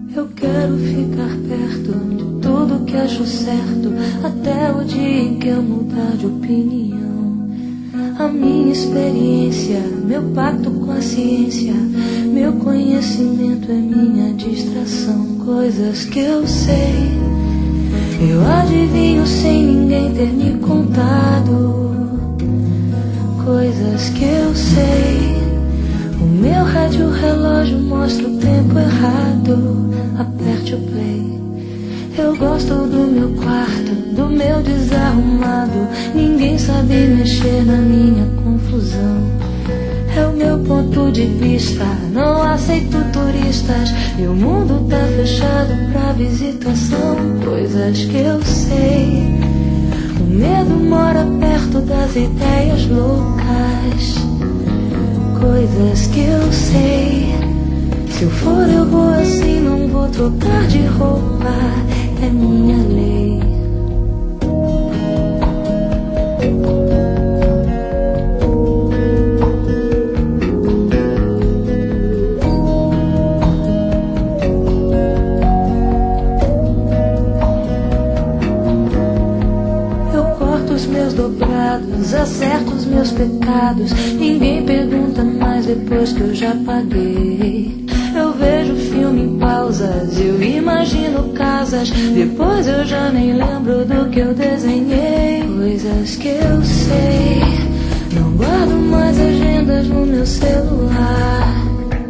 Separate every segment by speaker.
Speaker 1: Eu quero ficar perto de tudo que acho certo, até o dia em que eu mudar de opinião. A minha experiência, meu pacto com a ciência, meu conhecimento é minha distração. Coisas que eu sei, eu adivinho sem ninguém ter me contado. Coisas que eu sei, o meu rádio relógio mostra o tempo errado. Aperte o play. Eu gosto do meu quarto, do meu desarrumado. Ninguém sabe mexer na minha confusão. É o meu ponto de vista, não aceito turistas. E o mundo tá fechado pra visitação. Coisas que eu sei, o medo mora perto das ideias loucas. Coisas que eu sei, se eu for eu vou assim, não vou trocar de roupa. É minha lei. Eu corto os meus dobrados, acerto os meus pecados. Ninguém pergunta mais depois que eu já paguei. Eu vejo filme em pausas, eu imagino casas. Depois eu já nem lembro do que eu desenhei. Coisas que eu sei, não guardo mais agendas no meu celular.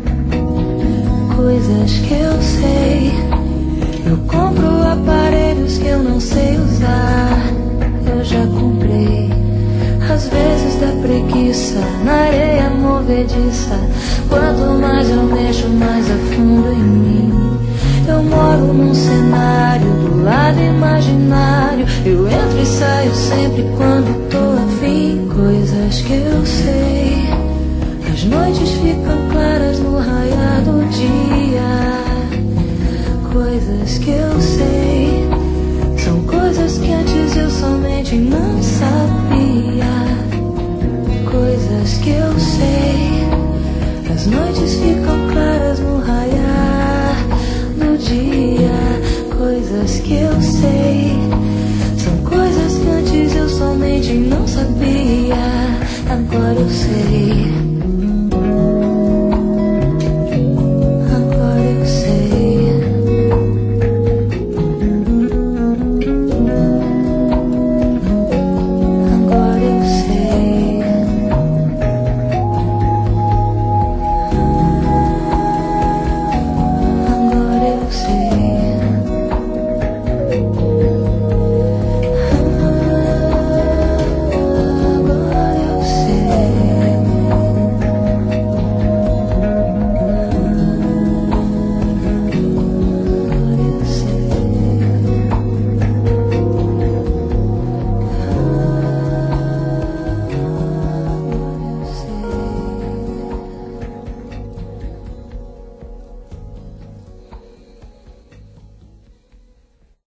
Speaker 1: Coisas que eu sei, eu compro aparelhos que eu não sei usar. Eu já comprei, às vezes dá preguiça, na areia movediça. Quanto mais eu mexo, mais afundo em mim. Eu moro num cenário do lado imaginário. Eu entro e saio sempre quando tô afim. Coisas que eu sei, as noites ficam claras no raiar do dia. Coisas que eu sei, são coisas que antes eu somente não sabia. Coisas que eu sei, as noites ficam claras no raiar do dia. Coisas que eu sei, são coisas que antes eu somente não sabia. Agora eu sei.